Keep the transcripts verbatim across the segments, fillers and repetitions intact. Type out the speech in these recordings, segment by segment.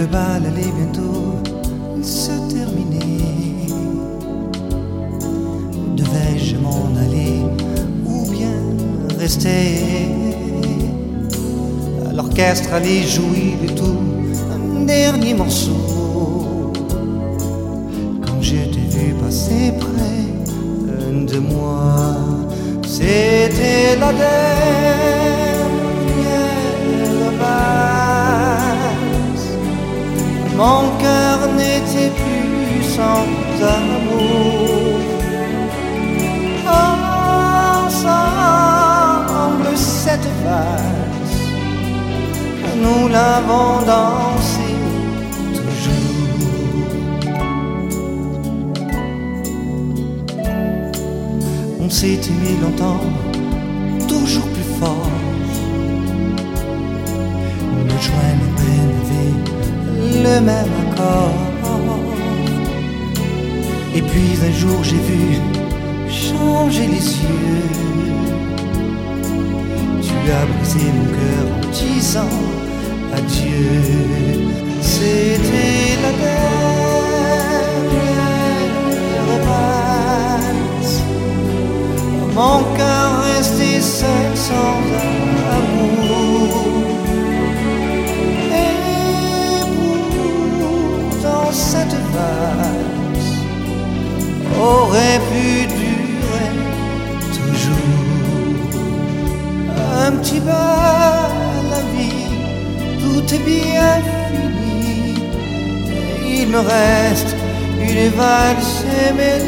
le bal allait bientôt se terminer. Devais-je m'en aller ou bien rester? L'orchestre allait jouer le tout un dernier morceau. Quand je t'ai vu passer près de moi, c'était la dernière valse. Mon cœur n'était plus sans amour. Ensemble cette valse, nous l'avons dansée toujours. On s'est aimé longtemps, toujours plus fort. Le joint et le peine avaient le même accord. Et puis un jour j'ai vu changer les cieux. Tu as brisé mon cœur en disant adieu. C'était la dernière valse. Mon cœur restait seul sans amour. Et pourtant cette valse aurait pu durer toujours. Un petit bal, la vie, tout est bien fini. Il me reste une valse et mes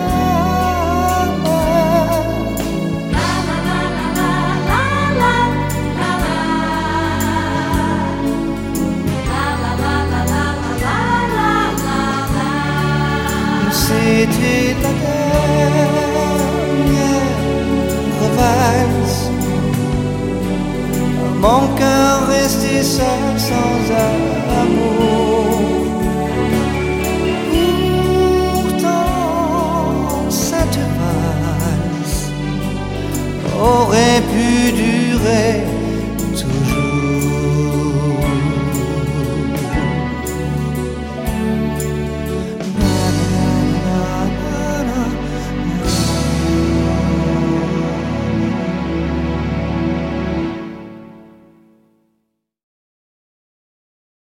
c'était la dernière valse. Mon cœur restait seul sans amour.